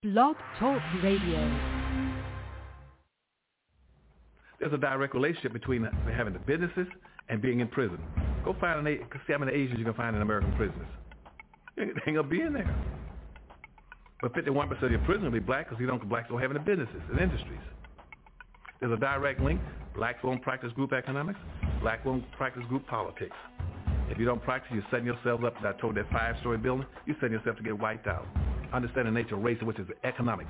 Blog Talk Radio. There's a direct relationship between having the businesses and being in prison. Go find see how many Asians you can find in American prisons. They ain't gonna be in there. But 51% of your prisoners will be black because blacks don't have any businesses and industries. There's a direct link. Blacks won't practice group economics. Black won't practice group politics. If you don't practice, you're setting yourself up. I told that 5-story building, you're setting yourself to get wiped out. Understand the nature of race, which is economics.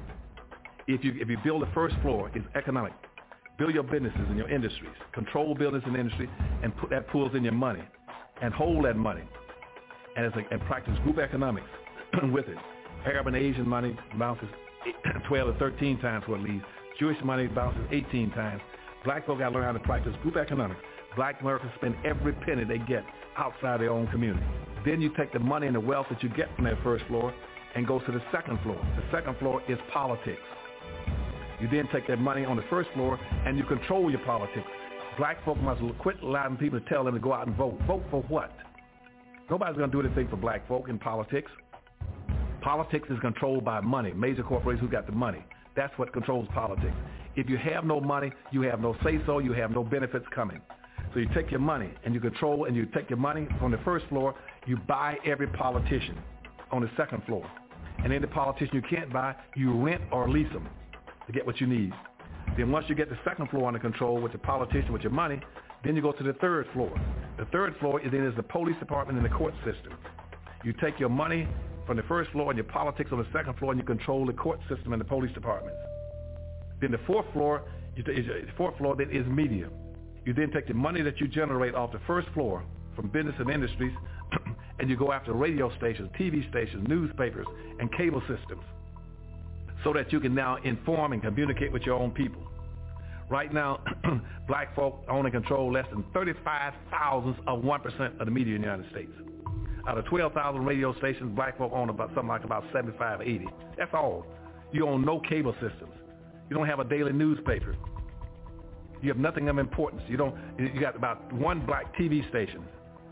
If you build the first floor, it's economic. Build your businesses and your industries. Control business and industry, and put that pools in your money, and hold that money, and practice group economics with it. Arab and Asian money bounces 12 or 13 times what it leaves. Jewish money bounces 18 times. Black folk got to learn how to practice group economics. Black Americans spend every penny they get outside their own community. Then you take the money and the wealth that you get from that first floor and go to the second floor. The second floor is politics. You then take that money on the first floor and you control your politics. Black folk must quit allowing people to tell them to go out and vote. Vote for what? Nobody's going to do anything for black folk in politics. Politics is controlled by money. Major corporations who got the money. That's what controls politics. If you have no money, you have no say-so, you have no benefits coming. So you take your money and you control, and you take your money from the first floor, you buy every politician on the second floor. And any politician you can't buy, you rent or lease them to get what you need. Then once you get the second floor under control with the politician, with your money, then you go to the third floor. The third floor is the police department and the court system. You take your money from the first floor and your politics on the second floor, and you control the court system and the police departments. Then the fourth floor then is media. You then take the money that you generate off the first floor from business and industries, and you go after radio stations, TV stations, newspapers, and cable systems, so that you can now inform and communicate with your own people. Right now, black folk own and control less than 35 thousandths of 1% of the media in the United States. Out of 12,000 radio stations, black folk own about 75, 80. That's all. You own no cable systems. You don't have a daily newspaper. You have nothing of importance. You got about one black TV station.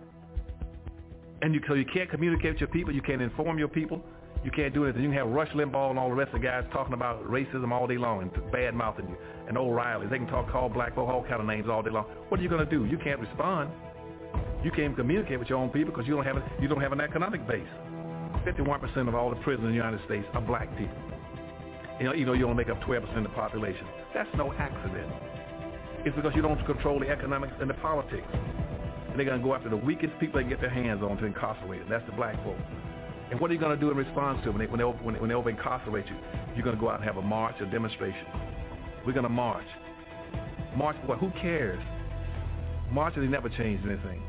And so you can't communicate with your people. You can't inform your people. You can't do anything. You can have Rush Limbaugh and all the rest of the guys talking about racism all day long and bad-mouthing you, and O'Reilly. They can call black folk all kind of names all day long. What are you going to do? You can't respond. You can't communicate with your own people because you don't have an economic base. 51% of all the prisoners in the United States are black people. You only make up 12% of the population. That's no accident. It's because you don't control the economics and the politics. And they're going to go after the weakest people they can get their hands on to incarcerate. That's the black folk. And what are you going to do in response to them when they over-incarcerate you? You're going to go out and have a march, a demonstration. We're going to march. March for what? Who cares? Marches never changed anything.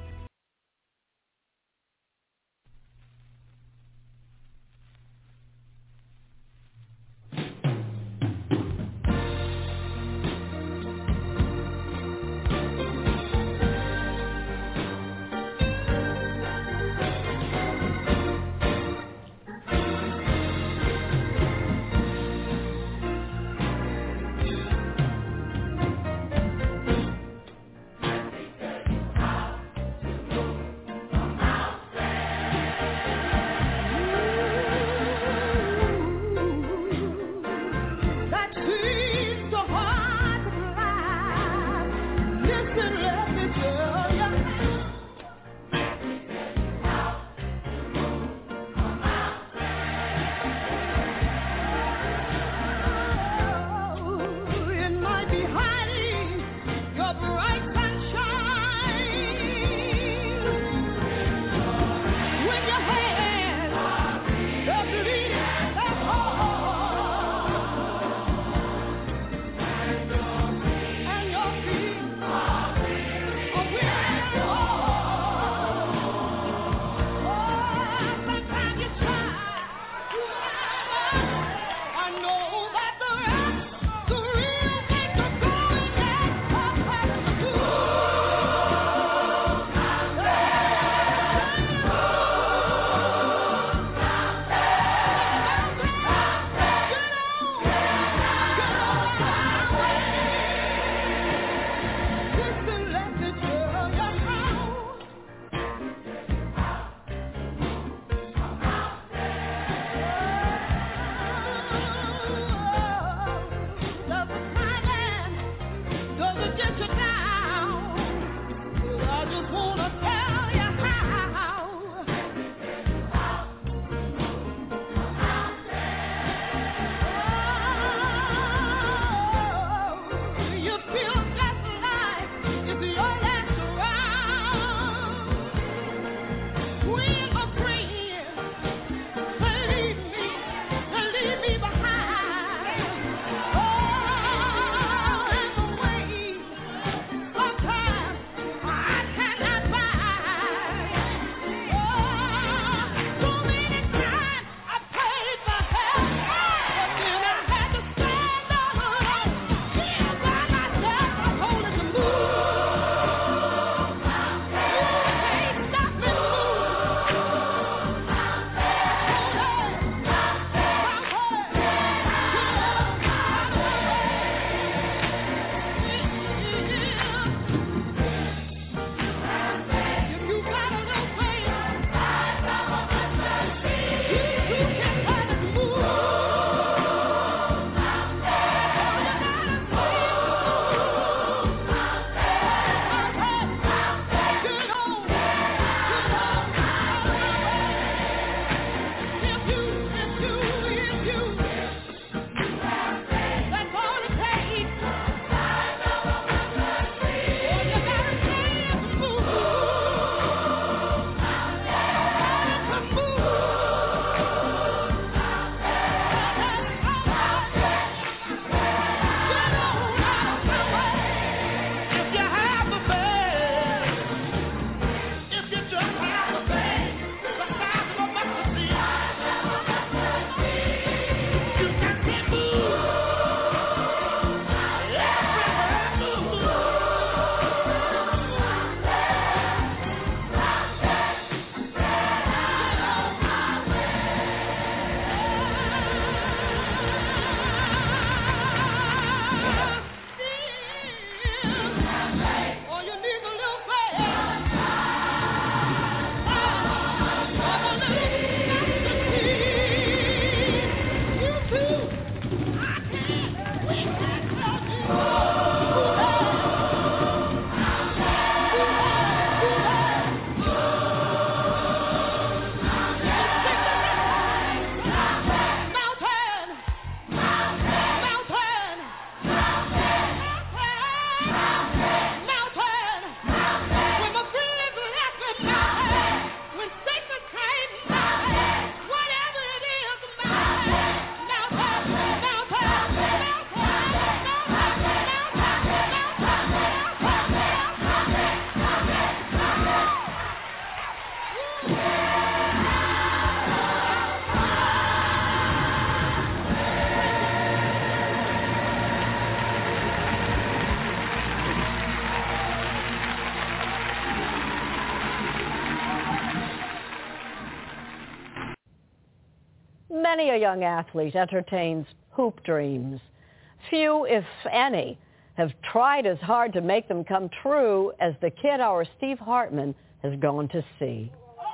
Many a young athlete entertains hoop dreams. Few, if any, have tried as hard to make them come true as the kid our Steve Hartman has gone to see.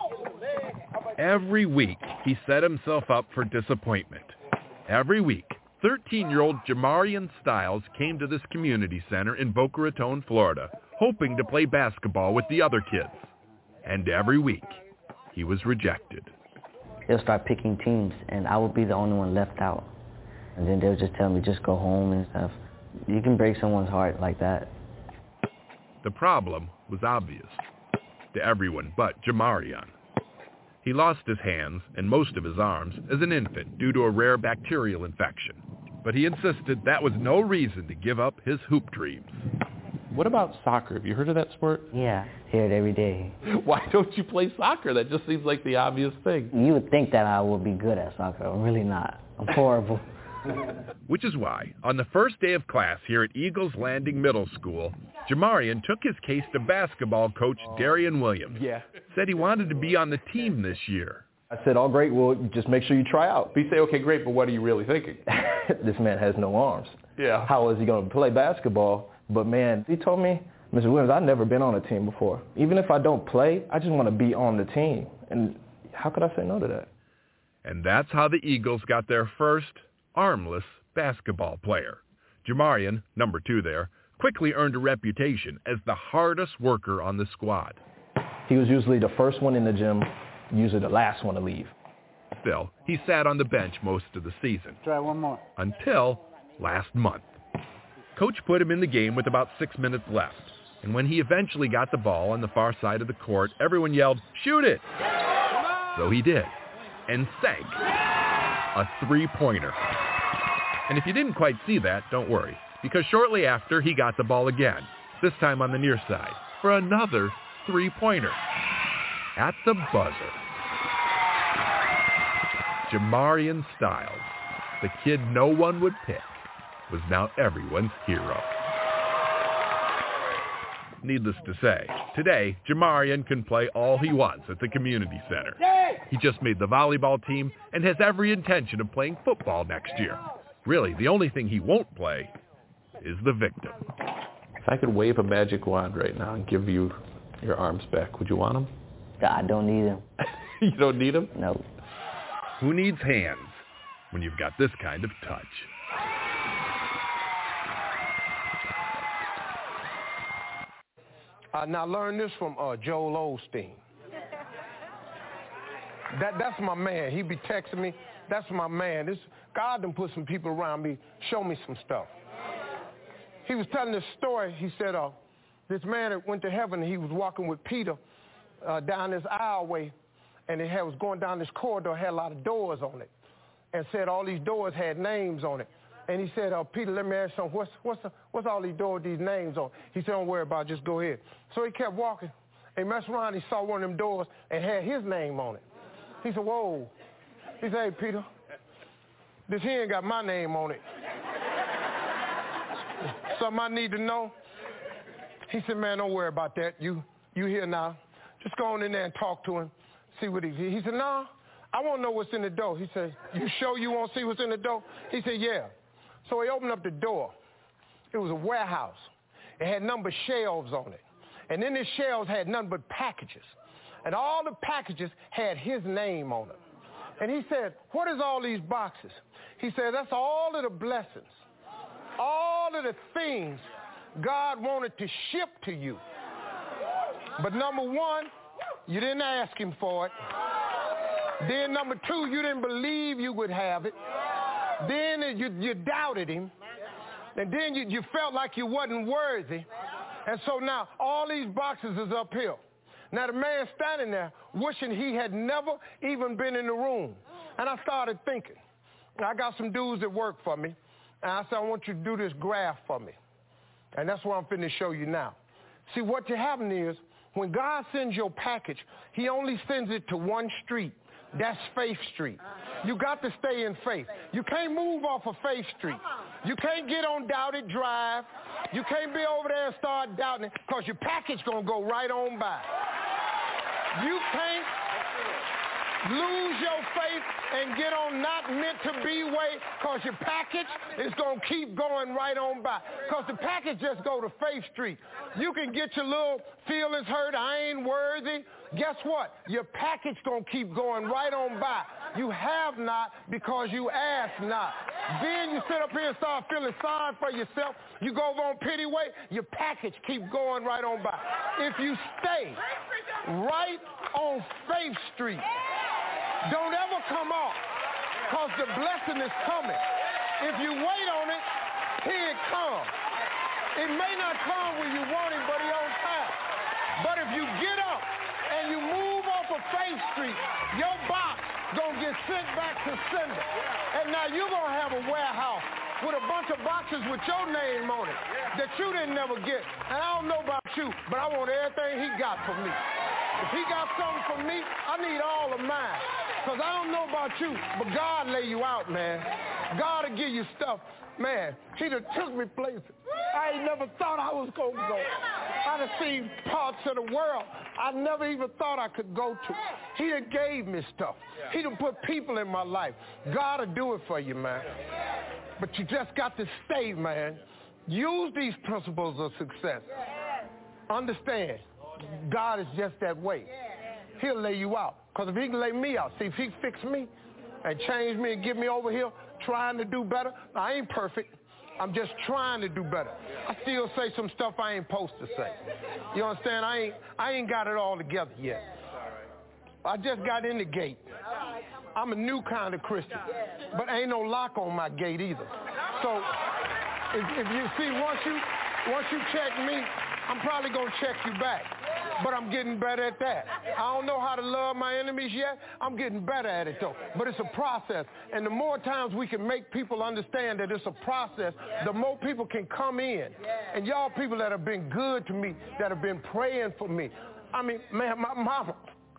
Every week, he set himself up for disappointment. Every week, 13-year-old Jamarian Styles came to this community center in Boca Raton, Florida, hoping to play basketball with the other kids. And every week, he was rejected. They'll start picking teams, and I would be the only one left out. And then they'll just tell me, just go home and stuff. You can break someone's heart like that. The problem was obvious to everyone but Jamarian. He lost his hands and most of his arms as an infant due to a rare bacterial infection. But he insisted that was no reason to give up his hoop dreams. What about soccer? Have you heard of that sport? Yeah, hear it every day. Why don't you play soccer? That just seems like the obvious thing. You would think that I would be good at soccer. I'm really not. I'm horrible. Which is why, on the first day of class here at Eagles Landing Middle School, Jamarian took his case to basketball coach Darian Williams. Said he wanted to be on the team this year. I said, all great, well, just make sure you try out. But you say, okay, great, but what are you really thinking? This man has no arms. Yeah. How is he going to play basketball? But, man, he told me, Mr. Williams, I've never been on a team before. Even if I don't play, I just want to be on the team. And how could I say no to that? And that's how the Eagles got their first armless basketball player. Jamarian, number 2 there, quickly earned a reputation as the hardest worker on the squad. He was usually the first one in the gym, usually the last one to leave. Still, he sat on the bench most of the season. Try one more. Until last month. Coach put him in the game with about 6 minutes left. And when he eventually got the ball on the far side of the court, everyone yelled, "Shoot it!" So he did. And sank a three-pointer. And if you didn't quite see that, don't worry, because shortly after he got the ball again, this time on the near side, for another three-pointer. At the buzzer. Jamarian Styles, the kid no one would pick, was now everyone's hero. Needless to say, today, Jamarian can play all he wants at the community center. He just made the volleyball team and has every intention of playing football next year. Really, the only thing he won't play is the victim. If I could wave a magic wand right now and give you your arms back, would you want them? I don't need them. You don't need them? No. Who needs hands when you've got this kind of touch? Now learn this from Joel Osteen. That's my man. He be texting me. That's my man. God done put some people around me, show me some stuff. He was telling this story. He said this man that went to heaven, he was walking with Peter down this aisleway, and it was going down this corridor, had a lot of doors on it, and said all these doors had names on it. And he said, Peter, let me ask you something. What's all these doors, these names on? He said, don't worry about it, just go ahead. So he kept walking. He messed around, he saw one of them doors and had his name on it. He said, whoa. He said, hey, Peter, this here ain't got my name on it. Something I need to know? He said, man, don't worry about that. You here now. Just go on in there and talk to him, see what he said, no, I want to know what's in the door. He said, you sure you want to see what's in the door? He said, yeah. So he opened up the door. It was a warehouse. It had numbered shelves on it. And in the shelves had none but packages. And all the packages had his name on them. And he said, what is all these boxes? He said, that's all of the blessings, all of the things God wanted to ship to you. But number one, you didn't ask him for it. Then number two, you didn't believe you would have it. Then you doubted him. And then you felt like you wasn't worthy. And so now all these boxes is up here. Now the man standing there wishing he had never even been in the room. And I started thinking, I got some dudes that work for me. And I said, I want you to do this graph for me. And that's what I'm finna show you now. See, what happening is when God sends your package, he only sends it to one street. That's Faith Street. You got to stay in faith. You can't move off of Faith Street. You can't get on Doubted Drive. You can't be over there and start doubting it because your package going to go right on by. You Lose your faith and get on not meant to be way, because your package is going to keep going right on by. Because the package just go to Faith Street. You can get your little feelings hurt, I ain't worthy. Guess what? Your package going to keep going right on by. You have not because you ask not. Then you sit up here and start feeling sorry for yourself. You go over on pity way, your package keep going right on by. If you stay right on Faith Street, don't ever come off, because the blessing is coming. If you wait on it, here it comes. It may not come when you want it, but it's on time. But if you get up and you move off of Faith Street, your box gonna get sent back to sender. And now you're gonna have a warehouse with a bunch of boxes with your name on it that you didn't never get. And I don't know about you, but I want everything he got for me. If he got something for me, I need all of mine. Because I don't know about you, but God lay you out, man. God will give you stuff. Man, he done took me places I ain't never thought I was going to go. I done seen parts of the world I never even thought I could go to. He done gave me stuff. He done put people in my life. God will do it for you, man. But you just got to stay, man. Use these principles of success. Understand, God is just that way. He'll lay you out. Because if he can lay me out, see, if he fix me and change me and get me over here trying to do better, I ain't perfect. I'm just trying to do better. I still say some stuff I ain't supposed to say. You understand? I ain't got it all together yet. I just got in the gate. I'm a new kind of Christian, but ain't no lock on my gate either. So if you see, once you check me, I'm probably going to check you back. But I'm getting better at that. I don't know how to love my enemies yet. I'm getting better at it, though. But it's a process. And the more times we can make people understand that it's a process, the more people can come in. And y'all people that have been good to me, that have been praying for me. I mean, man, my mama,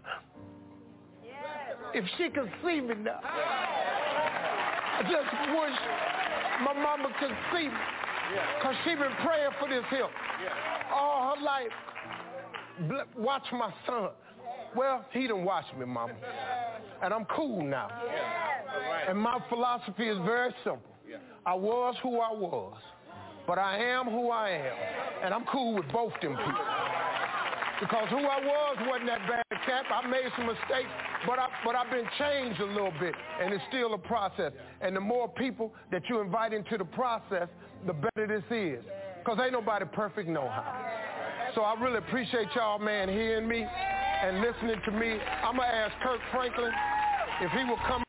if she could see me now, I just wish my mama could see me. Because she been praying for this here all her life. Watch my son. Well, he done watched me, mama. And I'm cool now. And my philosophy is very simple. I was who I was, but I am who I am. And I'm cool with both them people. Because who I was wasn't that bad, Cap. I made some mistakes, but I've been changed a little bit, and it's still a process. And the more people that you invite into the process, the better this is. Because ain't nobody perfect no how. So I really appreciate y'all, man, hearing me and listening to me. I'm going to ask Kirk Franklin if he will come.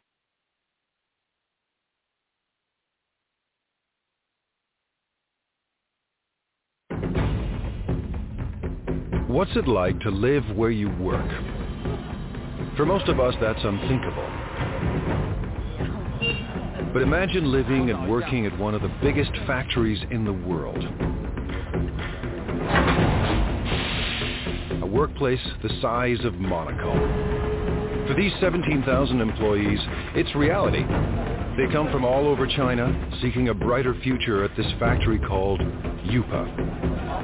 What's it like to live where you work? For most of us, that's unthinkable. But imagine living and working at one of the biggest factories in the world. A workplace the size of Monaco. For these 17,000 employees, it's reality. They come from all over China, seeking a brighter future at this factory called Yupa.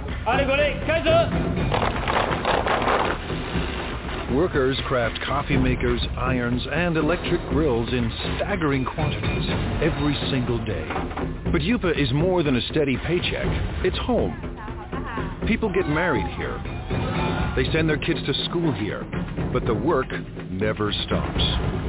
Workers craft coffee makers, irons, and electric grills in staggering quantities every single day. But Yupa is more than a steady paycheck. It's home. People get married here. They send their kids to school here. But the work never stops.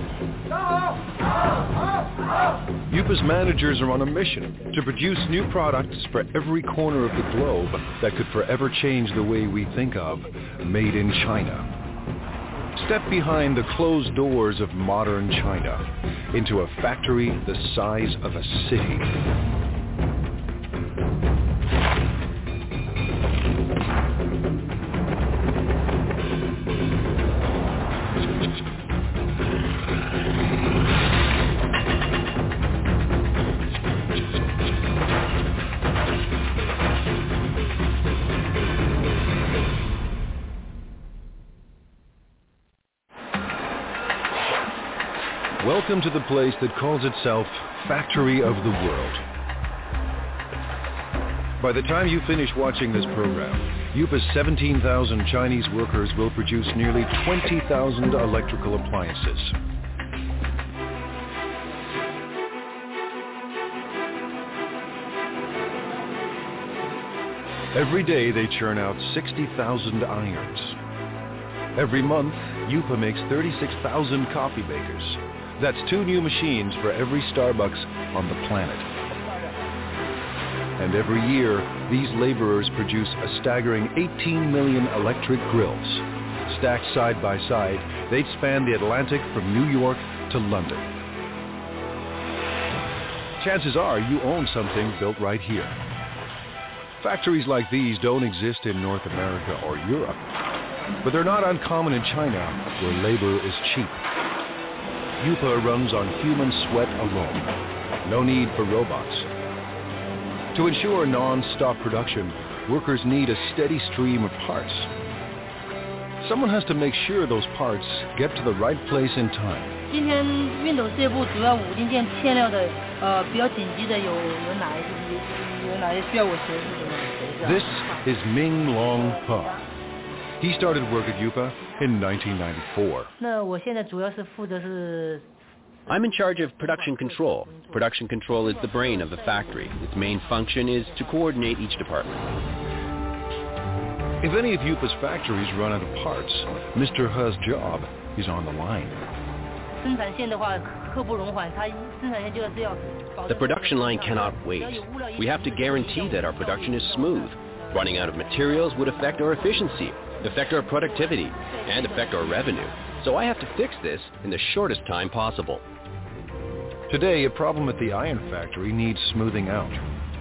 Yupa's managers are on a mission to produce new products for every corner of the globe that could forever change the way we think of made in China. Step behind the closed doors of modern China into a factory the size of a city. Welcome to the place that calls itself Factory of the World. By the time you finish watching this program, Yupa's 17,000 Chinese workers will produce nearly 20,000 electrical appliances. Every day they churn out 60,000 irons. Every month, Yupa makes 36,000 coffee makers. That's 2 new machines for every Starbucks on the planet. And every year, these laborers produce a staggering 18 million electric grills. Stacked side by side, they'd span the Atlantic from New York to London. Chances are you own something built right here. Factories like these don't exist in North America or Europe, but they're not uncommon in China, where labor is cheap. Yupa runs on human sweat alone. No need for robots. To ensure non-stop production, workers need a steady stream of parts. Someone has to make sure those parts get to the right place in time. 今天熨斗事业部主要5零件欠料的，比较紧急的有哪一些？有哪些需要我协助的吗？ This is Ming Long He. He started work at Yupa in 1994. 那我现在主要是负责是。 I'm in charge of production control. Production control is the brain of the factory. Its main function is to coordinate each department. If any of Yupa's factories run out of parts, Mr. He's job is on the line. The production line cannot wait. We have to guarantee that our production is smooth. Running out of materials would affect our efficiency, affect our productivity, and affect our revenue. So I have to fix this in the shortest time possible. Today, a problem at the iron factory needs smoothing out.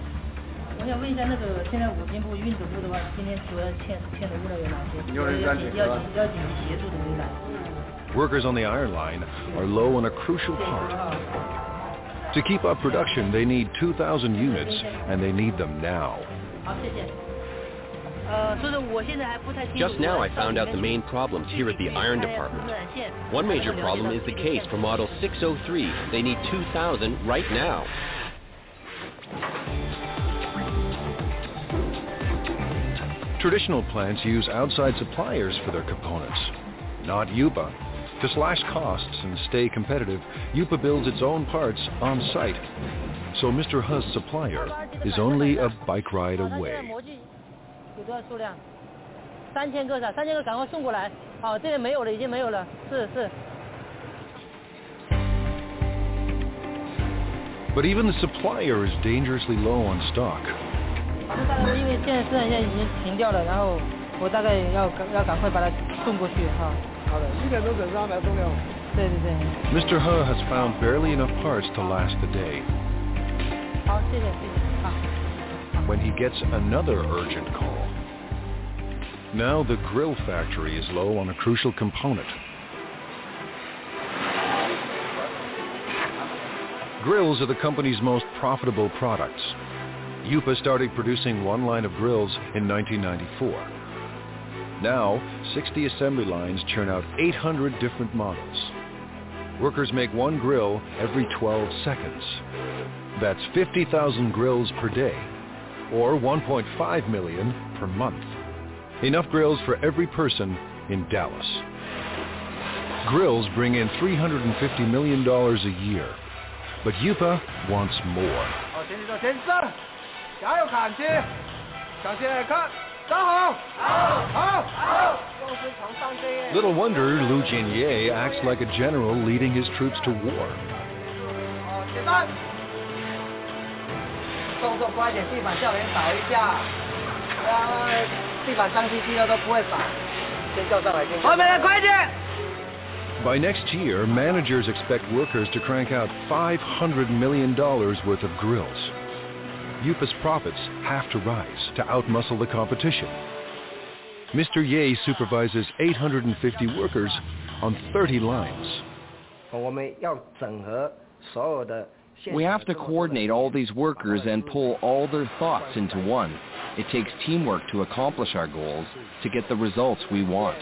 Workers on the iron line are low on a crucial part. To keep up production, they need 2,000 units, and they need them now. Just now I found out the main problems here at the iron department. One major problem is the case for model 603. They need 2,000 right now. Traditional plants use outside suppliers for their components, not Yupa. To slash costs and stay competitive, Yupa builds its own parts on site. So Mr. He's supplier is only a bike ride away. 有多少数量？3000个，3000个赶快送过来。好，这里没有了，已经没有了。是。 But even the supplier is dangerously low on stock. 因为现在生产线已经停掉了，然后我大概要赶快把它送过去哈。好的，7点钟准时安排送掉。对。 Mr. He has found barely enough parts to last the day. 好，谢谢。好。 When he gets another urgent call. Now the grill factory is low on a crucial component. Grills are the company's most profitable products. Yupa started producing one line of grills in 1994. Now, 60 assembly lines churn out 800 different models. Workers make one grill every 12 seconds. That's 50,000 grills per day, or 1.5 million per month. Enough grills for every person in Dallas. Grills bring in $350 million a year, but Yupa wants more. Little wonder Lu Jinye acts like a general leading his troops to war. By next year, managers expect workers to crank out $500 million worth of grills. Yupa's profits have to rise to outmuscle the competition. Mr. Ye supervises 850 workers on 30 lines. We have to coordinate all these workers and pull all their thoughts into one. It takes teamwork to accomplish our goals, to get the results we want.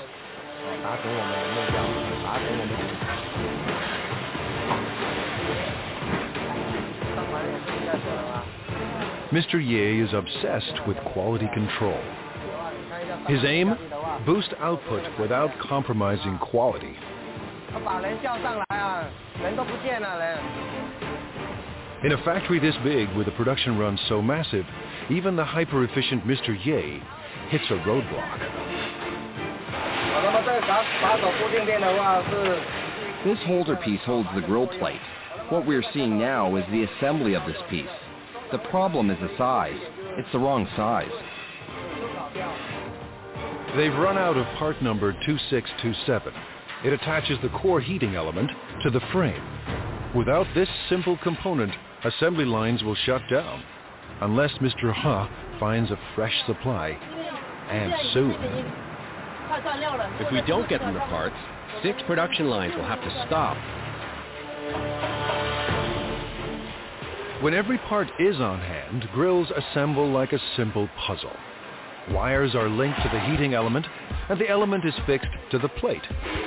Mr. Ye is obsessed with quality control. His aim? Boost output without compromising quality. In a factory this big, with a production run so massive, even the hyper-efficient Mr. Ye hits a roadblock. This holder piece holds the grill plate. What we're seeing now is the assembly of this piece. The problem is the size. It's the wrong size. They've run out of part number 2627. It attaches the core heating element to the frame. Without this simple component, assembly lines will shut down, unless Mr. He finds a fresh supply, and soon. If we don't get them the parts, 6 production lines will have to stop. When every part is on hand, grills assemble like a simple puzzle. Wires are linked to the heating element, and the element is fixed to the plate.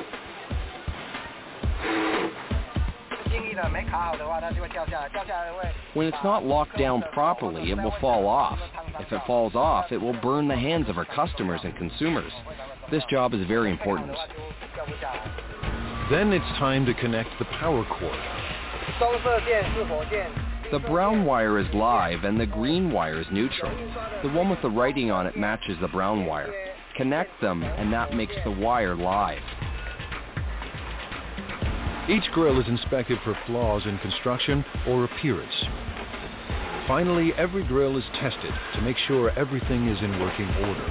When it's not locked down properly, it will fall off. If it falls off, it will burn the hands of our customers and consumers. This job is very important. Then it's time to connect the power cord. The brown wire is live and the green wire is neutral. The one with the writing on it matches the brown wire. Connect them and that makes the wire live. Each grill is inspected for flaws in construction or appearance. Finally, every grill is tested to make sure everything is in working order.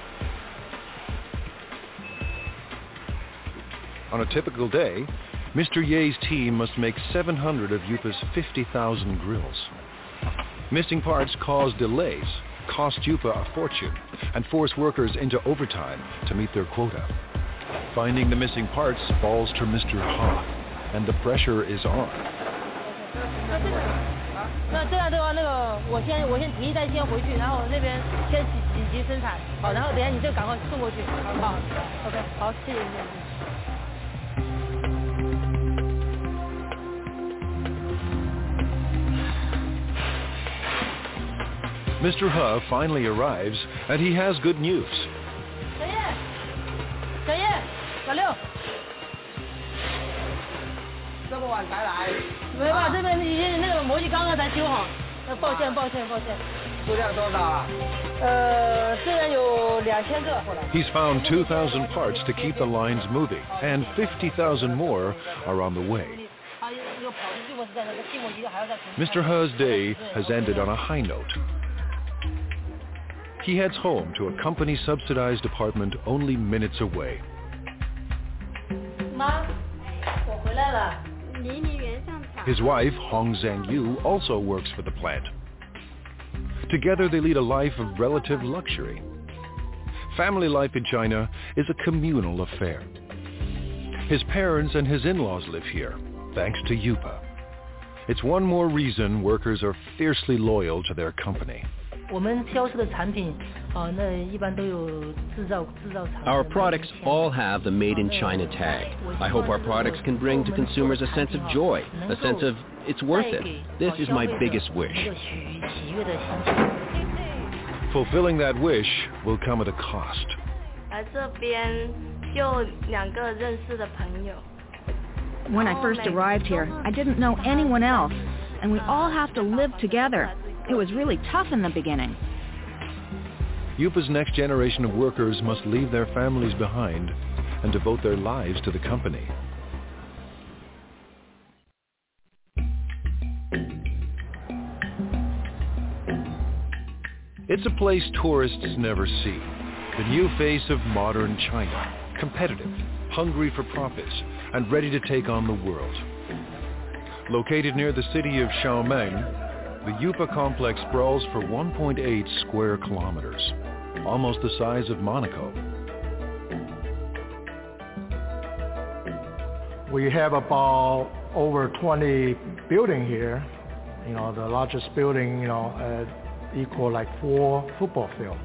On a typical day, Mr. Ye's team must make 700 of Yupa's 50,000 grills. Missing parts cause delays, cost Yupa a fortune, and force workers into overtime to meet their quota. Finding the missing parts falls to Mr. He, and the pressure is on. 那这样的话，我先提一单先回去，然后那边先紧急生产，好，然后等下你就赶快送过去，好 ，OK， 好，谢谢。 Mr. He finally arrives, and he has good news. 小叶，老六，这么晚才来？没办法，这边已经那个模具刚刚才修好，抱歉。数量多少啊？这边有2000个。 He's found 2,000 parts to keep the lines moving, and 50,000 more are on the way. Mr. He's day has ended on a high note. He heads home to a company-subsidized apartment only minutes away. 妈，我回来了。 His wife, Hong Zhangyu, also works for the plant. Together they lead a life of relative luxury. Family life in China is a communal affair. His parents and his in-laws live here, thanks to Yupa. It's one more reason workers are fiercely loyal to their company. Our products all have the Made in China tag. I hope our products can bring to consumers a sense of joy, a sense of it's worth it. This is my biggest wish. Fulfilling that wish will come at a cost. When I first arrived here, I didn't know anyone else, and we all have to live together. It was really tough in the beginning. Yupa's next generation of workers must leave their families behind and devote their lives to the company. It's a place tourists never see. The new face of modern China, competitive, hungry for profits, and ready to take on the world. Located near the city of Xiaomeng, the Yupa complex sprawls for 1.8 square kilometers, almost the size of Monaco. We have about over 20 buildings here. You know, the largest building, equal like 4 football fields.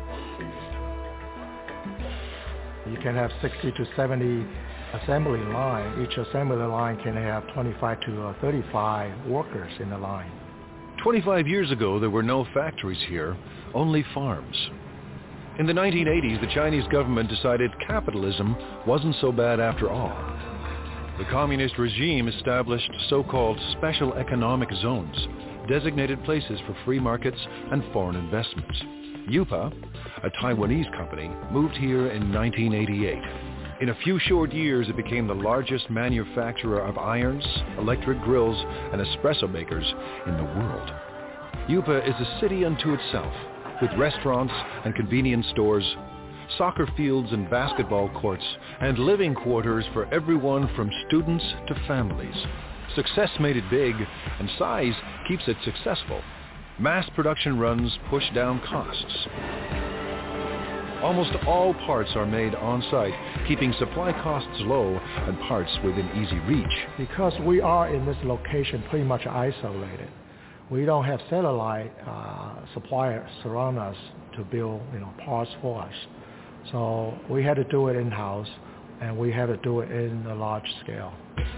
You can have 60 to 70 assembly line. Each assembly line can have 25 to 35 workers in the line. 25 years ago, there were no factories here, only farms. In the 1980s, the Chinese government decided capitalism wasn't so bad after all. The communist regime established so-called special economic zones, designated places for free markets and foreign investments. Yupa, a Taiwanese company, moved here in 1988. In a few short years, it became the largest manufacturer of irons, electric grills, and espresso makers in the world. Yupa is a city unto itself, with restaurants and convenience stores, soccer fields and basketball courts, and living quarters for everyone from students to families. Success made it big, and size keeps it successful. Mass production runs push down costs. Almost all parts are made on-site, keeping supply costs low and parts within easy reach. Because we are in this location pretty much isolated, we don't have satellite suppliers around us to build parts for us. So we had to do it in-house, and we had to do it in a large scale.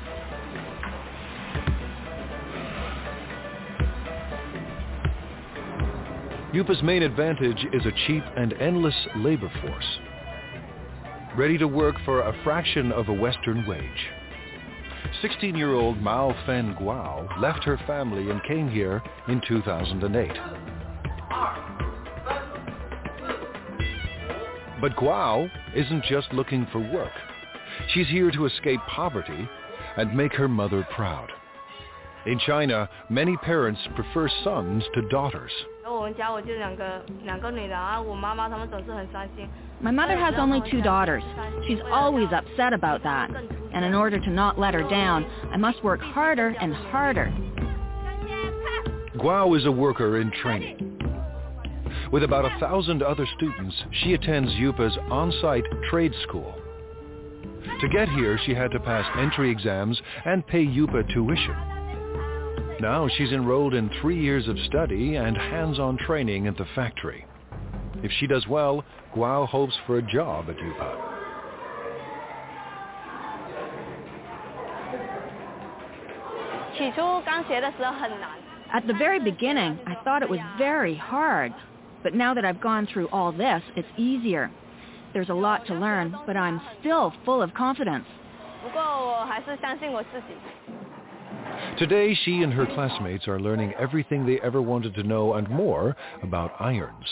Yupa's main advantage is a cheap and endless labor force, ready to work for a fraction of a Western wage. 16-year-old Mao Fen Guo left her family and came here in 2008. But Guo isn't just looking for work. She's here to escape poverty and make her mother proud. In China, many parents prefer sons to daughters. My mother has only 2 daughters. She's always upset about that. And in order to not let her down, I must work harder and harder. Guo is a worker in training. With about 1,000 other students, she attends Yupa's on-site trade school. To get here, she had to pass entry exams and pay Yupa tuition. Now she's enrolled in 3 years of study and hands-on training at the factory. If she does well, Guo hopes for a job at Yupa. At the very beginning, I thought it was very hard. But now that I've gone through all this, it's easier. There's a lot to learn, but I'm still full of confidence. Today, she and her classmates are learning everything they ever wanted to know and more about irons.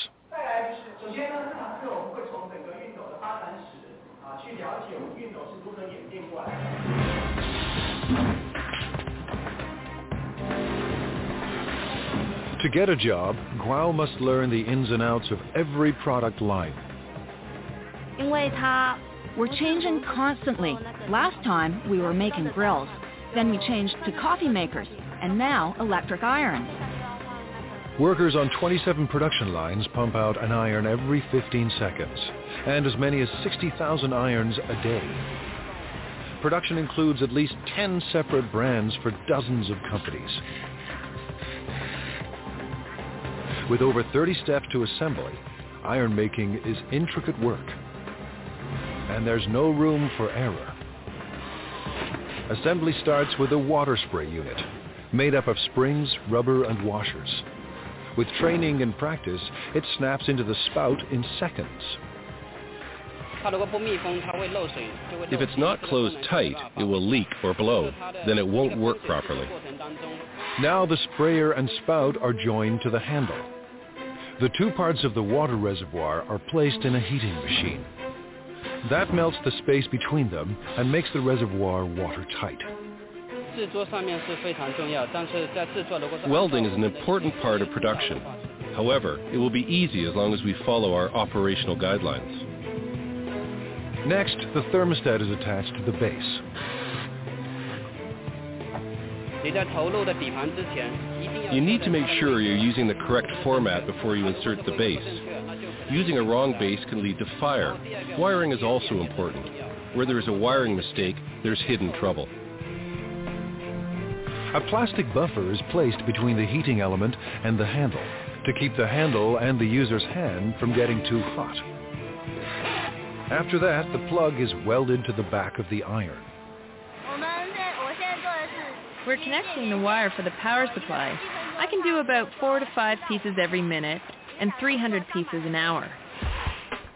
To get a job, Guo must learn the ins and outs of every product line. We're changing constantly. Last time, we were making grills. Then we changed to coffee makers, and now electric irons. Workers on 27 production lines pump out an iron every 15 seconds, and as many as 60,000 irons a day. Production includes at least 10 separate brands for dozens of companies. With over 30 steps to assembly, iron making is intricate work, and there's no room for error. Assembly starts with a water spray unit, made up of springs, rubber, and washers. With training and practice, it snaps into the spout in seconds. If it's not closed tight, it will leak or blow. Then it won't work properly. Now the sprayer and spout are joined to the handle. The 2 parts of the water reservoir are placed in a heating machine. That melts the space between them and makes the reservoir watertight. Welding is an important part of production. However, it will be easy as long as we follow our operational guidelines. Next, the thermostat is attached to the base. You need to make sure you're using the correct format before you insert the base. Using a wrong base can lead to fire. Wiring is also important. Where there is a wiring mistake, there's hidden trouble. A plastic buffer is placed between the heating element and the handle to keep the handle and the user's hand from getting too hot. After that, the plug is welded to the back of the iron. We're connecting the wire for the power supply. I can do about 4 to 5 pieces every minute and 300 pieces an hour.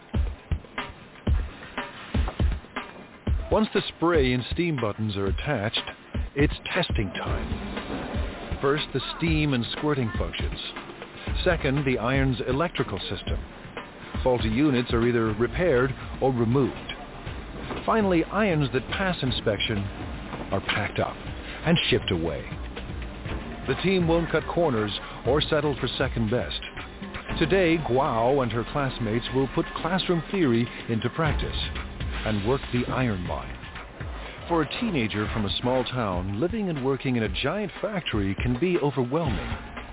Once the spray and steam buttons are attached, it's testing time. First, the steam and squirting functions. Second, the iron's electrical system. Faulty units are either repaired or removed. Finally, irons that pass inspection are packed up and shipped away. The team won't cut corners or settle for second best. Today, Guo and her classmates will put classroom theory into practice and work the iron line. For a teenager from a small town, living and working in a giant factory can be overwhelming.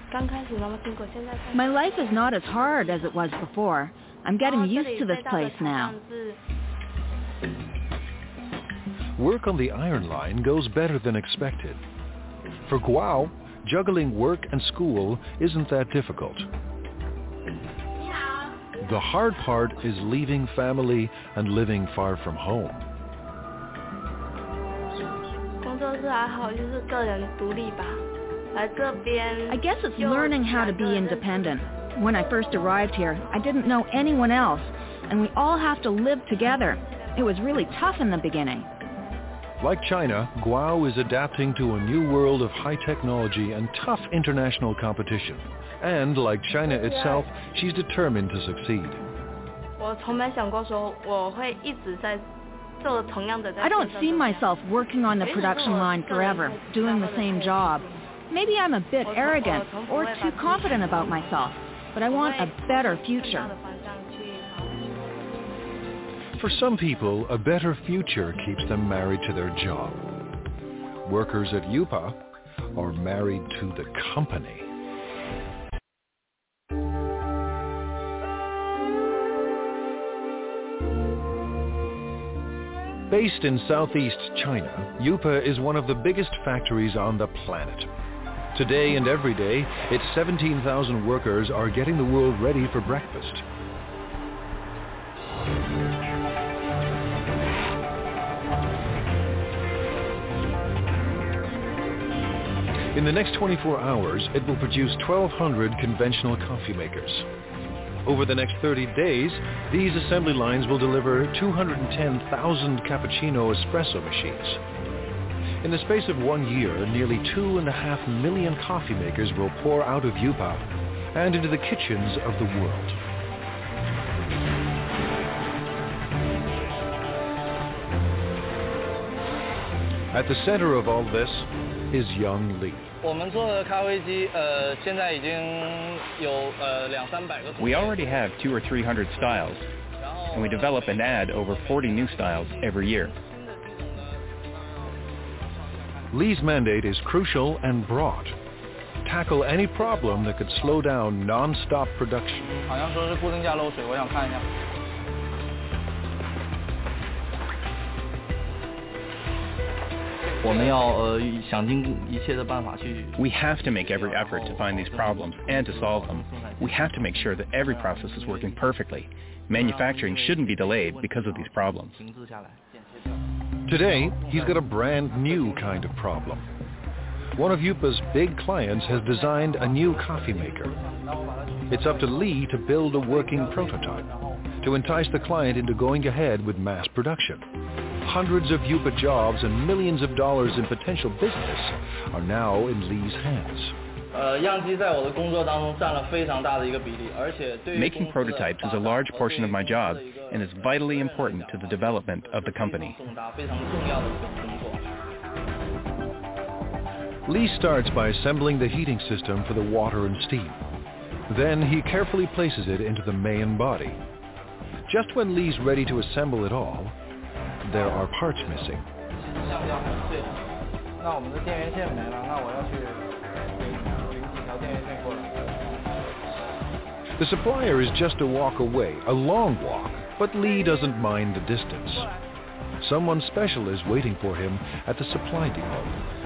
My life is not as hard as it was before. I'm getting used to this place now. Work on the iron line goes better than expected. For Guo, juggling work and school isn't that difficult. The hard part is leaving family and living far from home. I guess it's learning how to be independent. When I first arrived here, I didn't know anyone else, and we all have to live together. It was really tough in the beginning. Like China, Guo is adapting to a new world of high technology and tough international competition. And like China itself, she's determined to succeed. I don't see myself working on the production line forever, doing the same job. Maybe I'm a bit arrogant or too confident about myself, but I want a better future. For some people, a better future keeps them married to their job. Workers at Yupa are married to the company. Based in southeast China, Yupa is one of the biggest factories on the planet. Today and every day, its 17,000 workers are getting the world ready for breakfast. In the next 24 hours, it will produce 1,200 conventional coffee makers. Over the next 30 days, these assembly lines will deliver 210,000 cappuccino espresso machines. In the space of 1 year, nearly 2.5 million coffee makers will pour out of Yupa and into the kitchens of the world. At the center of all this is Young Li. We already have 200 or 300 styles, and we develop and add over 40 new styles every year. Li's mandate is crucial and broad. Tackle any problem that could slow down non-stop production. We have to make every effort to find these problems and to solve them. We have to make sure that every process is working perfectly. Manufacturing shouldn't be delayed because of these problems. Today, he's got a brand new kind of problem. One of Yupa's big clients has designed a new coffee maker. It's up to Li to build a working prototype to entice the client into going ahead with mass production. Hundreds of Yupa jobs and millions of dollars in potential business are now in Li's hands. Making prototypes is a large portion of my job and is vitally important to the development of the company. Li starts by assembling the heating system for the water and steam. Then he carefully places it into the main body. Just when Li's ready to assemble it all, there are parts missing. The supplier is just a walk away, a long walk, but Li doesn't mind the distance. Someone special is waiting for him at the supply depot.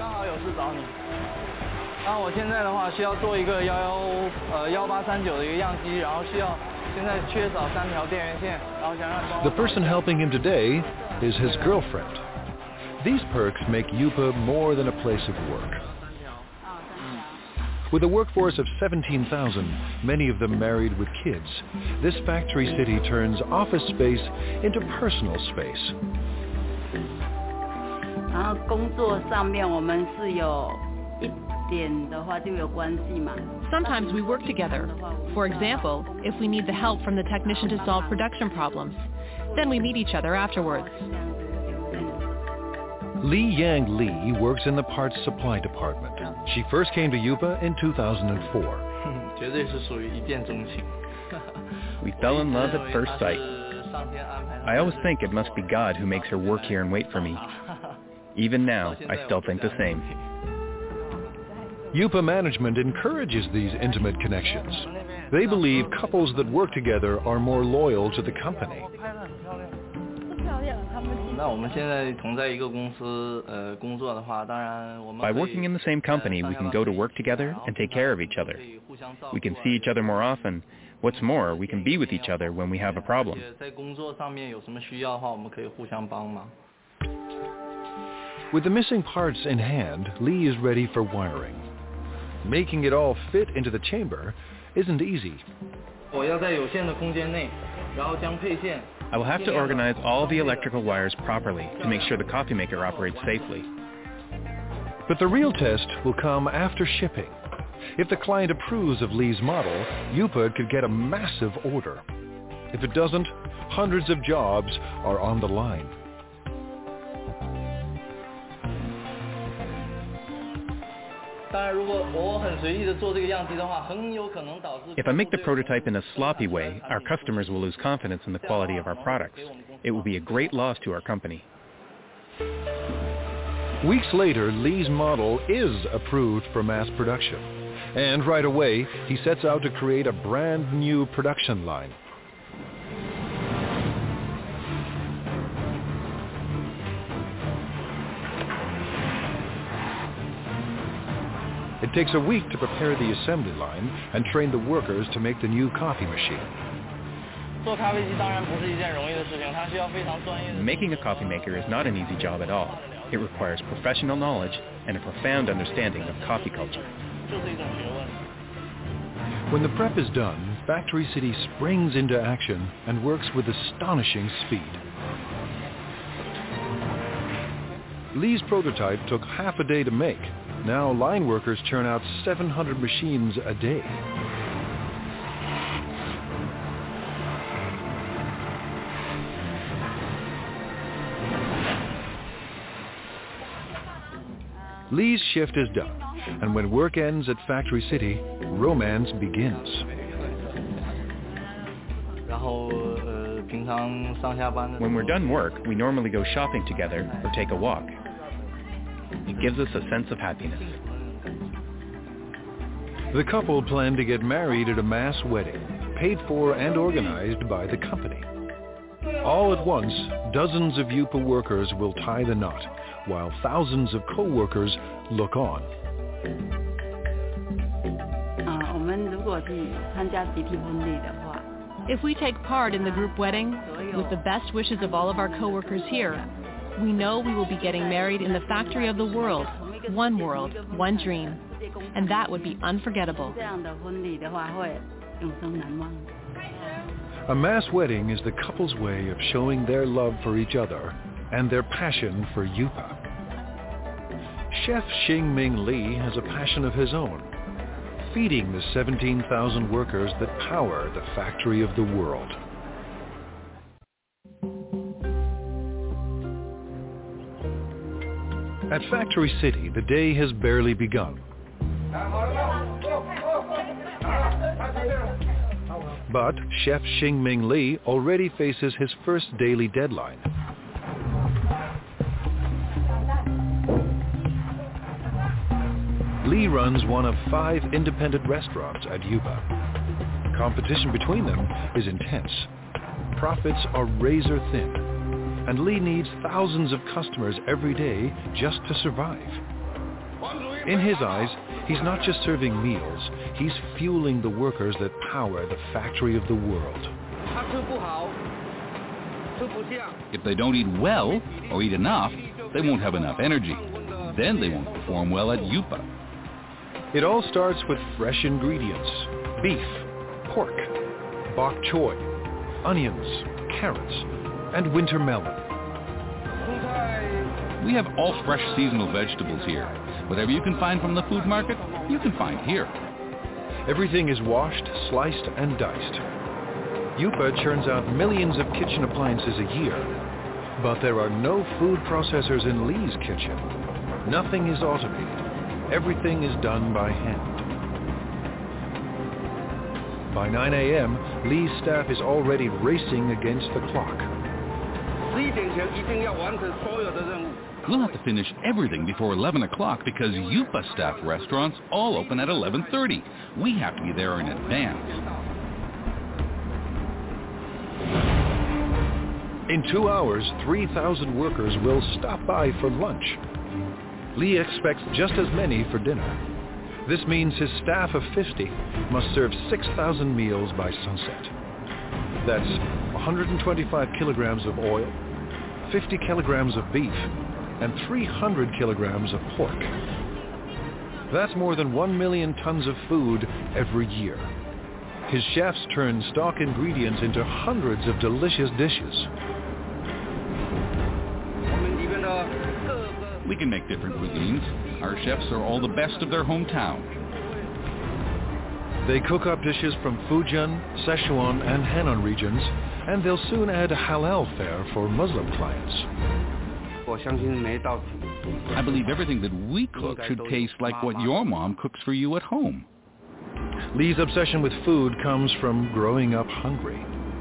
The person helping him today is his girlfriend. These perks make Yupa more than a place of work. With a workforce of 17,000, many of them married with kids, this factory city turns office space into personal space. 后工作上面我们是有一点的话就有关系嘛。 Sometimes we work together. For example, if we need the help from the technician to solve production problems, then we meet each other afterwards. Li Yang Li works in the parts supply department. She first came to Yupa in 2004. 绝对是属于一见钟情。 We fell in love at first sight. I always think it must be God who makes her work here and wait for me. Even now, I still think the same. Yupa management encourages these intimate connections. They believe couples that work together are more loyal to the company. 那我们现在同在一个公司工作的话，当然我们 By working in the same company, we can go to work together and take care of each other. We can see each other more often. What's more, we can be with each other when we have a problem. 在工作上面有什么需要的话，我们可以互相帮忙。 With the missing parts in hand, Li is ready for wiring. Making it all fit into the chamber isn't easy. 我要在有限的空间内，然后将配线。 I will have to organize all the electrical wires properly to make sure the coffee maker operates safely. But the real test will come after shipping. If the client approves of Li's model, Yupa could get a massive order. If it doesn't, hundreds of jobs are on the line. If I make the prototype in a sloppy way, our customers will lose confidence in the quality of our products. It will be a great loss to our company. Weeks later, Li's model is approved for mass production. And right away, he sets out to create a brand new production line. It takes a week to prepare the assembly line and train the workers to make the new coffee machine. Making a coffee maker is not an easy job at all. It requires professional knowledge and a profound understanding of coffee culture. When the prep is done, Factory City springs into action and works with astonishing speed. Li's prototype took half a day to make. Now line workers churn out 700 machines a day. Li's shift is done, and when work ends at Factory City, romance begins. When we're done work, we normally go shopping together or take a walk. It gives us a sense of happiness. The couple plan to get married at a mass wedding, paid for and organized by the company. All at once, dozens of Yupa workers will tie the knot, while thousands of co-workers look on. If we take part in the group wedding, with the best wishes of all of our co-workers here, we know we will be getting married in the factory of the world, one dream, and that would be unforgettable. A mass wedding is the couple's way of showing their love for each other and their passion for Yupa. Chef Xingming Li has a passion of his own, feeding the 17,000 workers that power the factory of the world. At Factory City, the day has barely begun. But Chef Xingming Li already faces his first daily deadline. Li runs one of 5 independent restaurants at Yupa. Competition between them is intense. Profits are razor thin, and Li needs thousands of customers every day just to survive. In his eyes, he's not just serving meals, he's fueling the workers that power the factory of the world. If they don't eat well or eat enough, they won't have enough energy. Then they won't perform well at Yupa. It all starts with fresh ingredients: beef, pork, bok choy, onions, carrots, and winter melon. We have all fresh seasonal vegetables here. Whatever you can find from the food market, you can find here. Everything is washed, sliced, and diced. Yupa churns out millions of kitchen appliances a year. But there are no food processors in Lee's kitchen. Nothing is automated. Everything is done by hand. By 9 a.m., Lee's staff is already racing against the clock. We'll have to finish everything before 11 o'clock because Yupa staff restaurants all open at 11:30. We have to be there in advance. In 2 hours, 3,000 workers will stop by for lunch. Lee expects just as many for dinner. This means his staff of 50 must serve 6,000 meals by sunset. That's 125 kilograms of oil, 50 kilograms of beef, and 300 kilograms of pork. That's more than 1 million tons of food every year. His chefs turn stock ingredients into hundreds of delicious dishes. We can make different cuisines. Our chefs are all the best of their hometown. They cook up dishes from Fujian, Sichuan, and Henan regions, and they'll soon add halal fare for Muslim clients. I believe everything that we cook should taste like what your mom cooks for you at home. Lee's obsession with food comes from growing up hungry.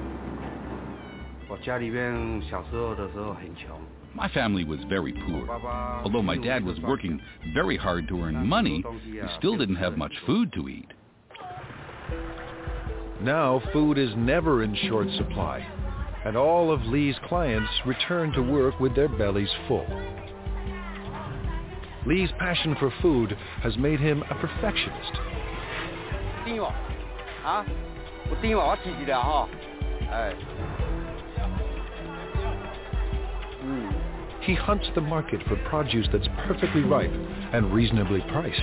My family was very poor. Although my dad was working very hard to earn money, we still didn't have much food to eat. Now food is never in short supply, and all of Lee's clients return to work with their bellies full. Lee's passion for food has made him a perfectionist. He hunts the market for produce that's perfectly ripe and reasonably priced.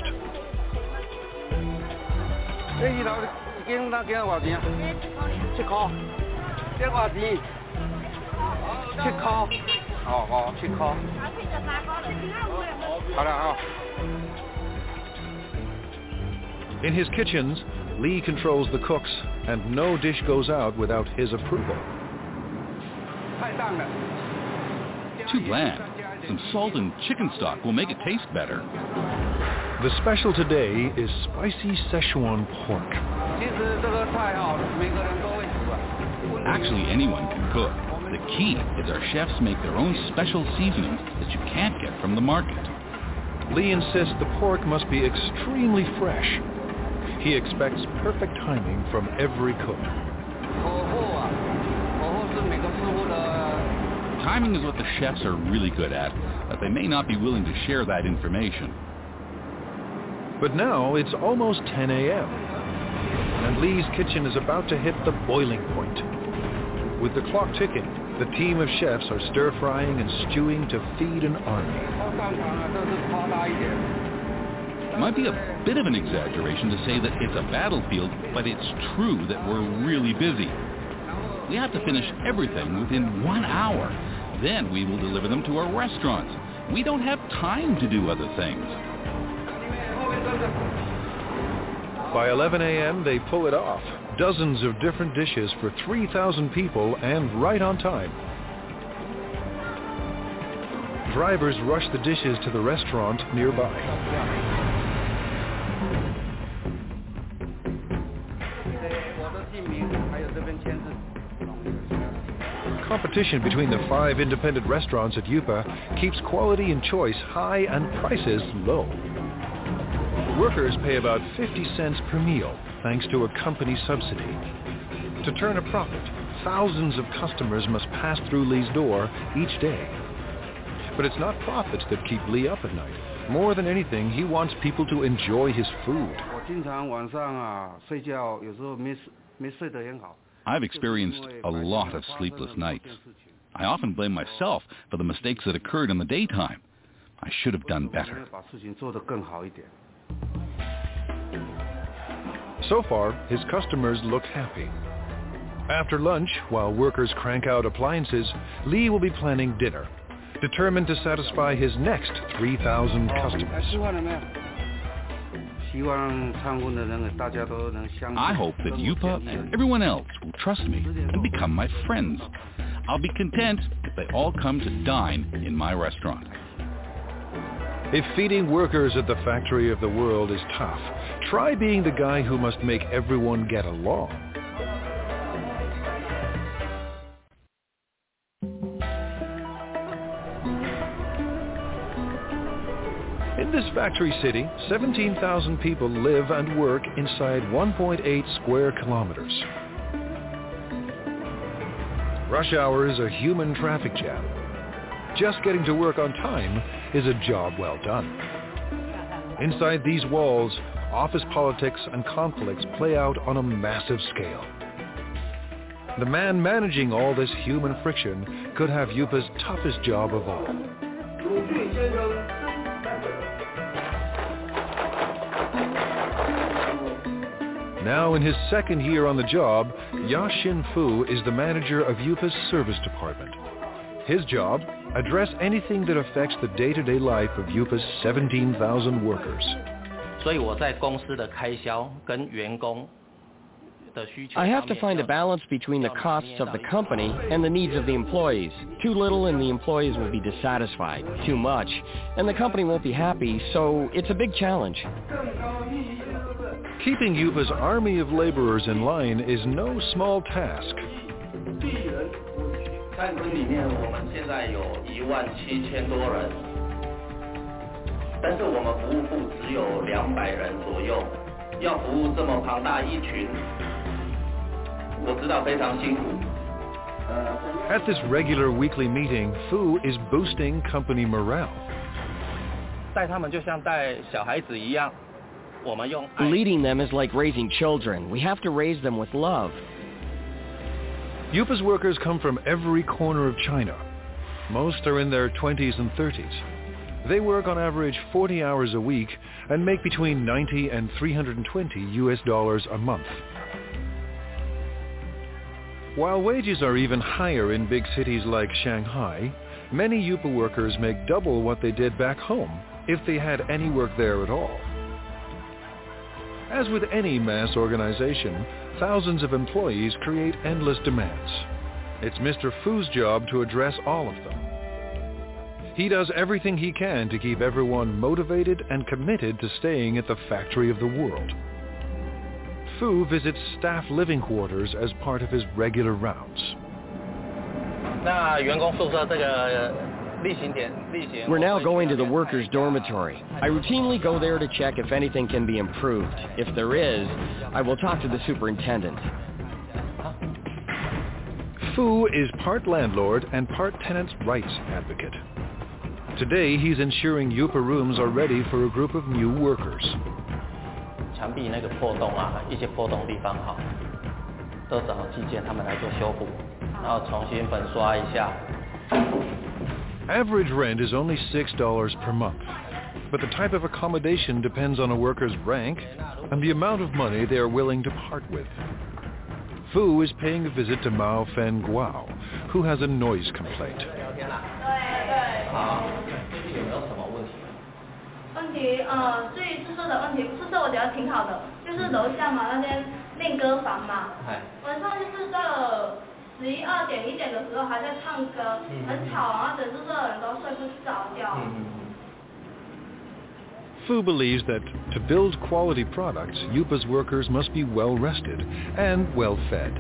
In his kitchens, Lee controls the cooks, and no dish goes out without his approval. Too bland. Some salt and chicken stock will make it taste better. The special today is spicy Sichuan pork. Actually, anyone can cook. The key is our chefs make their own special seasonings that you can't get from the market. Lee insists the pork must be extremely fresh. He expects perfect timing from every cook. Timing is what the chefs are really good at, but they may not be willing to share that information. But now it's almost 10 a.m., and Lee's kitchen is about to hit the boiling point. With the clock ticking, the team of chefs are stir-frying and stewing to feed an army. It might be a bit of an exaggeration to say that it's a battlefield, but it's true that we're really busy. We have to finish everything within 1 hour. Then we will deliver them to our restaurants. We don't have time to do other things. By 11 a.m., they pull it off. Dozens of different dishes for 3,000 people and right on time. Drivers rush the dishes to the restaurant nearby. Competition between the 5 independent restaurants at Yupa keeps quality and choice high and prices low. Workers pay about 50 cents per meal thanks to a company subsidy. To turn a profit, thousands of customers must pass through Lee's door each day. But it's not profits that keep Lee up at night. More than anything, he wants people to enjoy his food. I've experienced a lot of sleepless nights. I often blame myself for the mistakes that occurred in the daytime. I should have done better. So far, his customers look happy. After lunch, while workers crank out appliances, Lee will be planning dinner. determined to satisfy his next 3,000 customers. I hope that Yupa and everyone else will trust me and become my friends. I'll be content if they all come to dine in my restaurant. If feeding workers at the factory of the world is tough, try being the guy who must make everyone get along. In this factory city, 17,000 people live and work inside 1.8 square kilometers. Rush hour is a human traffic jam. Just getting to work on time is a job well done. Inside these walls, office politics and conflicts play out on a massive scale. The man managing all this human friction could have Yupa's toughest job of all. Now in his second year on the job, Ya-Shin Fu is the manager of Yupa's service department. His job, address anything that affects the day-to-day life of Yupa's 17,000 workers. I have to find a balance between the costs of the company and the needs of the employees. Too little and the employees will be dissatisfied. Too much and the company won't be happy, so it's a big challenge. Keeping Yupa's army of laborers in line is no small task. At this regular weekly meeting, Fu is boosting company morale. Leading them is like raising children. We have to raise them with love. Yupa's workers come from every corner of China. Most are in their 20s and 30s. They work on average 40 hours a week and make between $90 and $320 a month. While wages are even higher in big cities like Shanghai, many Yupa workers make double what they did back home if they had any work there at all. As with any mass organization, thousands of employees create endless demands. It's Mr. Fu's job to address all of them. He does everything he can to keep everyone motivated and committed to staying at the factory of the world. Fu visits staff living quarters as part of his regular rounds. We're now going to the workers' dormitory. I routinely go there to check if anything can be improved. If there is, I will talk to the superintendent. Fu is part landlord and part tenants' rights advocate. Today, he's ensuring Yupa rooms are ready for a group of new workers. Average rent is only $6 per month, but the type of accommodation depends on a worker's rank and the amount of money they are willing to part with. Fu is paying a visit to Mao Fen Guao, who has a noise complaint. Fu believes that to build quality products, Yupa's workers must be well rested and well fed.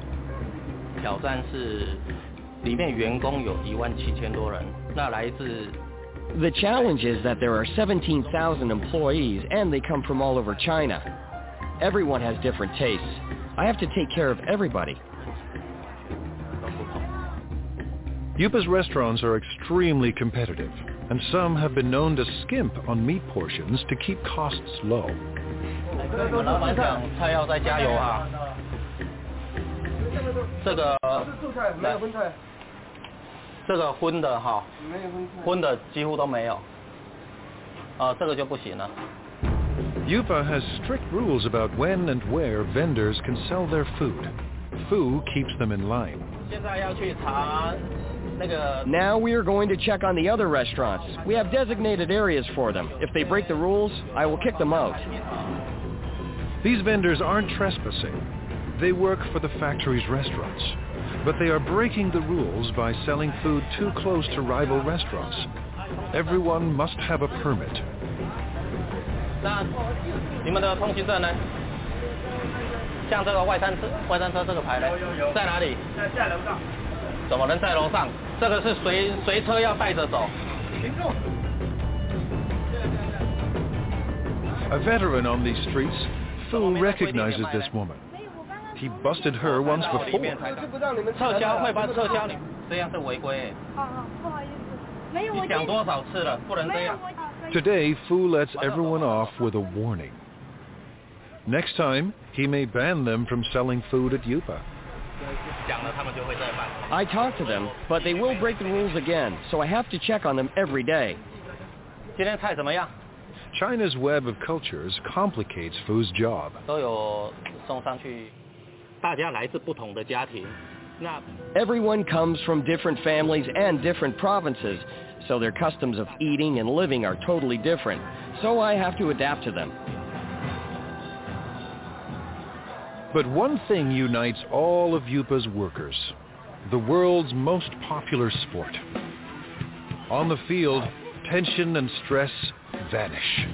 The challenge is that there are 17,000 employees and they come from all over China. Everyone has different tastes. I have to take care of everybody. Yupa's restaurants are extremely competitive, and some have been known to skimp on meat portions to keep costs low. Yupa has strict rules about when and where vendors can sell their food. Fu keeps them in line. Now we are going to check on the other restaurants. We have designated areas for them. If they break the rules, I will kick them out. These vendors aren't trespassing. They work for the factory's restaurants. But they are breaking the rules by selling food too close to rival restaurants. Everyone must have a permit. 那你们的通行证呢？像这个外餐车这个牌呢，在哪里？在楼上。怎么能在楼上？这个是随车要带着走。 A veteran on these streets, Fu recognizes this woman. He busted her once before. 撤销会帮撤销你，这样是违规。不好意思，没有。你讲多少次了，不能这样。 Today, Fu lets everyone off with a warning. Next time, he may ban them from selling food at Yupa. I talked to them, but they will break the rules again, so I have to check on them every day. 今天菜怎么样？ China's web of cultures complicates Fu's job. 都有送上去，大家来自不同的家庭。那 Everyone comes from different families and different provinces, so their customs of eating and living are totally different. So I have to adapt to them. But one thing unites all of Yupa's workers: the world's most popular sport. On the field, tension and stress vanish.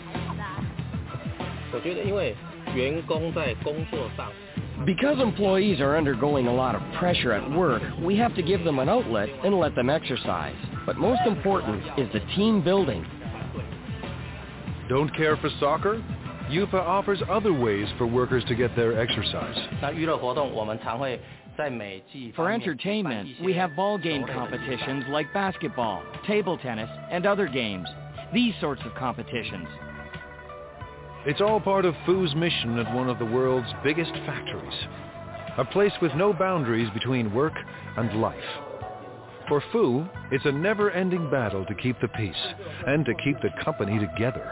我觉得，因为员工在工作上。 Because employees are undergoing a lot of pressure at work, we have to give them an outlet and let them exercise. But most important is the team building. Don't care for soccer? Yupa offers other ways for workers to get their exercise. 那娱乐活动，我们常会在每季 For entertainment, we have ball game competitions like basketball, table tennis, and other games. These sorts of competitions. It's all part of Fu's mission at one of the world's biggest factories, a place with no boundaries between work and life. For Fu, it's a never-ending battle to keep the peace and to keep the company together.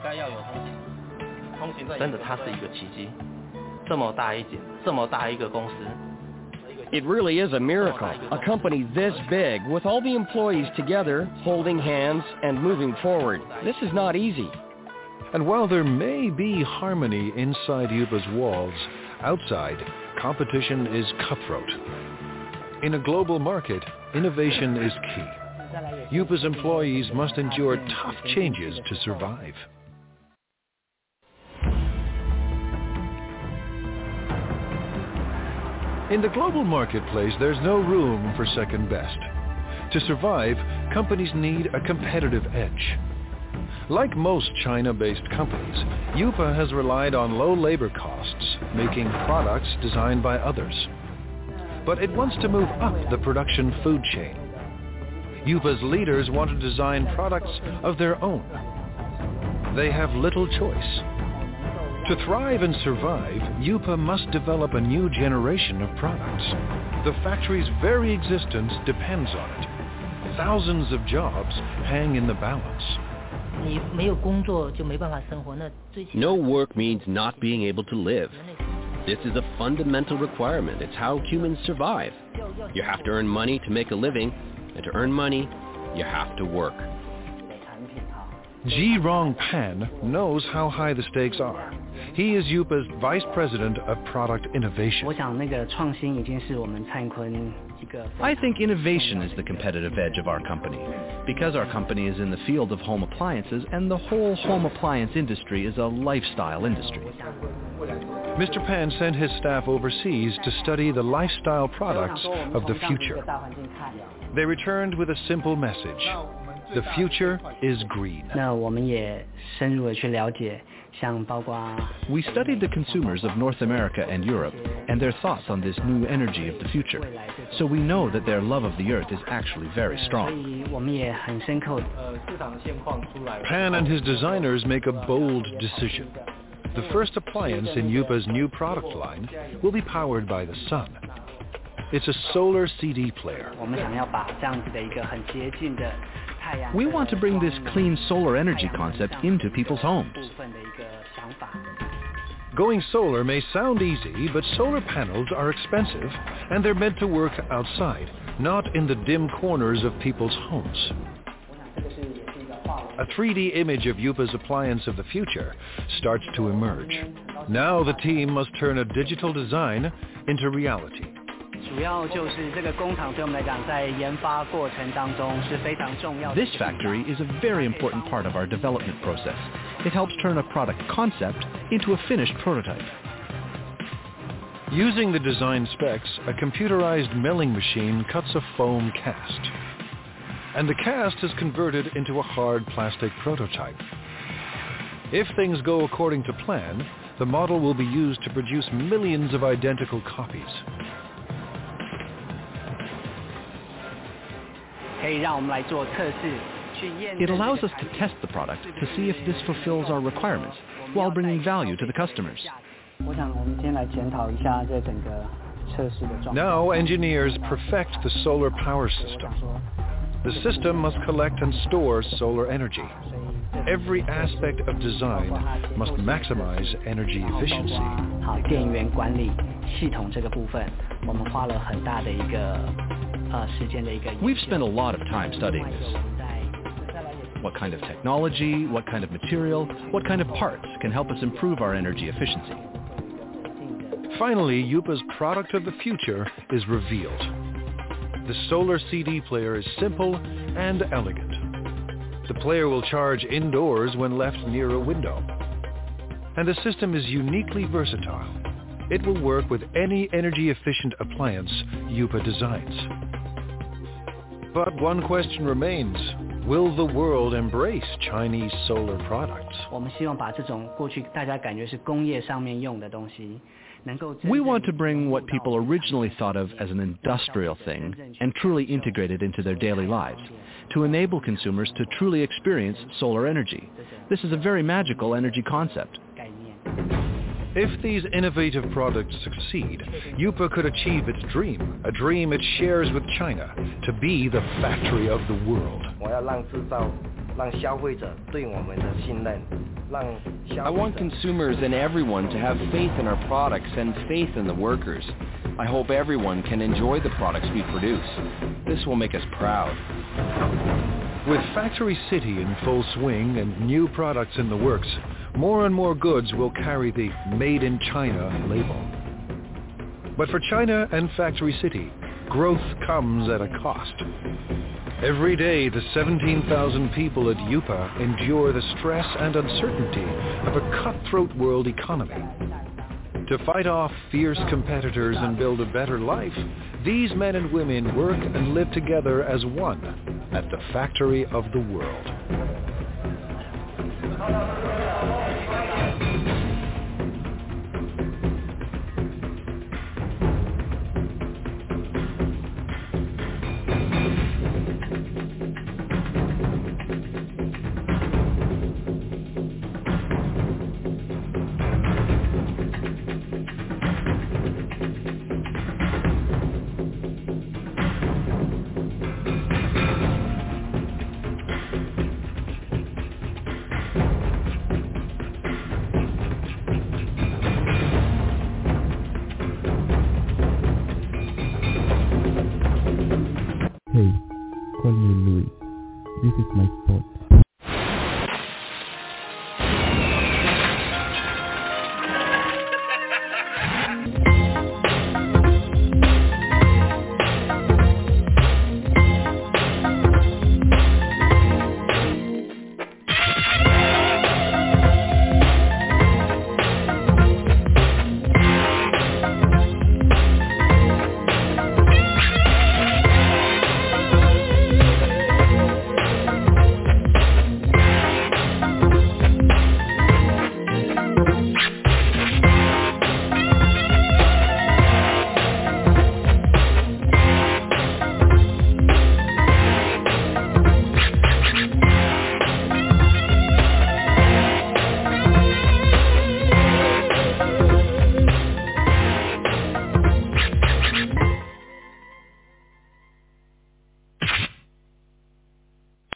真的，它是一个奇迹，这么大一个公司。 It really is a miracle, a company this big with all the employees together, holding hands and moving forward. This is not easy. And while there may be harmony inside Yupa's walls, outside, competition is cutthroat. In a global market, innovation is key. Yupa's employees must endure tough changes to survive. In the global marketplace, there's no room for second best. To survive, companies need a competitive edge. Like most China-based companies, Yupa has relied on low labor costs, making products designed by others. But it wants to move up the production food chain. Yupa's leaders want to design products of their own. They have little choice. To thrive and survive, Yupa must develop a new generation of products. The factory's very existence depends on it. Thousands of jobs hang in the balance. No work means not being able to live. This is a fundamental requirement. It's how humans survive. You have to earn money to make a living, and to earn money, you have to work. Ji Rongpan knows how high the stakes are. He is Yupa's Vice President of Product Innovation. I think innovation is the competitive edge of our company, because our company is in the field of home appliances, and the whole home appliance industry is a lifestyle industry. Mr. Pan sent his staff overseas to study the lifestyle products of the future. They returned with a simple message. The future is green. We studied the consumers of North America and Europe and their thoughts on this new energy of the future. So we know that their love of the earth is actually very strong. Pan and his designers make a bold decision. The first appliance in Yupa's new product line will be powered by the sun. It's a solar CD player. We want to bring this clean solar energy concept into people's homes. Going solar may sound easy, but solar panels are expensive, and they're meant to work outside, not in the dim corners of people's homes. A 3D image of Yupa's appliance of the future starts to emerge. Now the team must turn a digital design into reality. This factory is a very important part of our development process. It helps turn a product concept into a finished prototype. Using the design specs, a computerized milling machine cuts a foam cast. And the cast is converted into a hard plastic prototype. If things go according to plan, the model will be used to produce millions of identical copies. It allows us to test the product to see if this fulfills our requirements while bringing value to the customers. Now engineers perfect the solar power system. The system must collect and store solar energy. Every aspect of design must maximize energy efficiency. We've spent a lot of time studying this. What kind of technology, what kind of material, what kind of parts can help us improve our energy efficiency? Finally, Yupa's product of the future is revealed. The solar CD player is simple and elegant. The player will charge indoors when left near a window. And the system is uniquely versatile. It will work with any energy-efficient appliance Yupa designs. But one question remains. Will the world embrace Chinese solar products? We want to bring what people originally thought of as an industrial thing and truly integrate it into their daily lives, to enable consumers to truly experience solar energy. This is a very magical energy concept. If these innovative products succeed, Yupa could achieve its dream, a dream it shares with China, to be the factory of the world. I want consumers and everyone to have faith in our products and faith in the workers. I hope everyone can enjoy the products we produce. This will make us proud. With Factory City in full swing and new products in the works, more and more goods will carry the Made in China label. But for China and Factory City, growth comes at a cost. Every day, the 17,000 people at Yupa endure the stress and uncertainty of a cutthroat world economy. To fight off fierce competitors and build a better life, these men and women work and live together as one at the factory of the world. Hey, call me Louis. This is my spot.